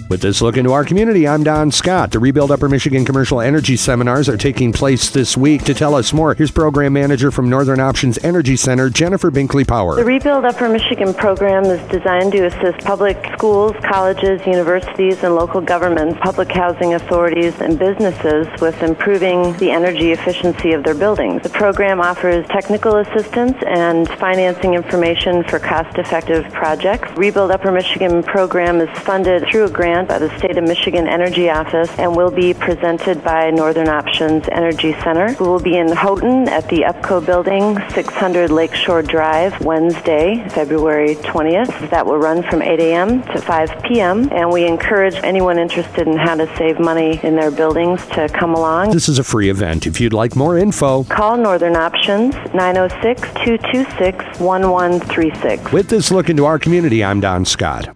With this look into our community, I'm Don Scott. The Rebuild Upper Michigan Commercial Energy Seminars are taking place this week. To tell us more, here's Program Manager from Northern Options Energy Center, Jennifer Binkley-Power. The Rebuild Upper Michigan program is designed to assist public schools, colleges, universities, and local governments, public housing authorities, and businesses with improving the energy efficiency of their buildings. The program offers technical assistance and financing information for cost-effective projects. Rebuild Upper Michigan program is funded through a grant by the State of Michigan Energy Office and will be presented by Northern Options Energy Center. We will be in Houghton at the UPCO building, 600 Lakeshore Drive, Wednesday, February 20th. That will run from 8 a.m. to 5 p.m. and we encourage anyone interested in how to save money in their buildings to come along. This is a free event. If you'd like more info, call Northern Options 906-226-1136. With this look into our community, I'm Don Scott.